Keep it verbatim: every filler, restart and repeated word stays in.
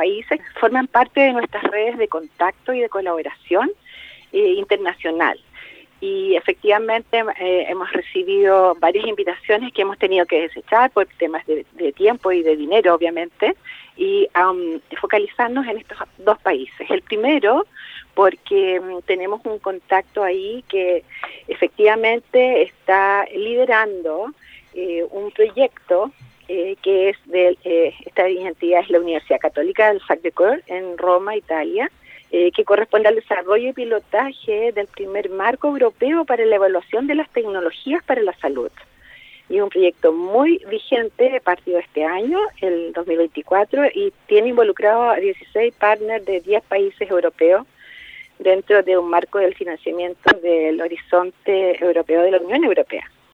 países forman parte de nuestras redes de contacto y de colaboración eh, internacional. Y efectivamente eh, hemos recibido varias invitaciones que hemos tenido que desechar por temas de, de tiempo y de dinero, obviamente, y um, focalizarnos en estos dos países. El primero, porque um, tenemos un contacto ahí que efectivamente está liderando eh, un proyecto eh, que es de eh, esta entidad es la Universidad Católica del Sacré-Cœur en Roma, Italia, Eh, que corresponde al desarrollo y pilotaje del primer marco europeo para la evaluación de las tecnologías para la salud. Y es un proyecto muy vigente, partido este año, el dos mil veinticuatro, y tiene involucrado a dieciséis partners de diez países europeos dentro de un marco del financiamiento del horizonte europeo de la Unión Europea.